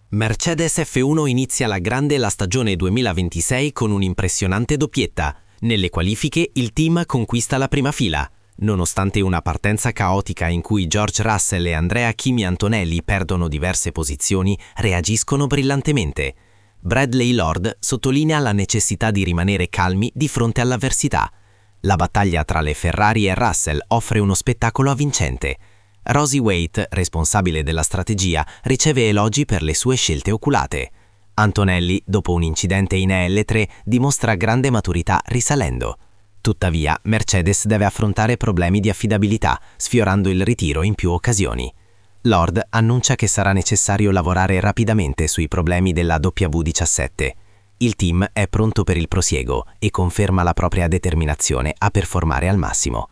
Mercedes F1 inizia alla grande la stagione 2026 con un'impressionante doppietta. Nelle qualifiche il team conquista la prima fila. Nonostante una partenza caotica in cui George Russell e Andrea Kimi Antonelli perdono diverse posizioni, reagiscono brillantemente. Bradley Lord sottolinea la necessità di rimanere calmi di fronte all'avversità. La battaglia tra le Ferrari e Russell offre uno spettacolo avvincente. Rosie Waite, responsabile della strategia, riceve elogi per le sue scelte oculate. Antonelli, dopo un incidente in L3, dimostra grande maturità risalendo. Tuttavia, Mercedes deve affrontare problemi di affidabilità, sfiorando il ritiro in più occasioni. Lord annuncia che sarà necessario lavorare rapidamente sui problemi della W17. Il team è pronto per il prosieguo e conferma la propria determinazione a performare al massimo.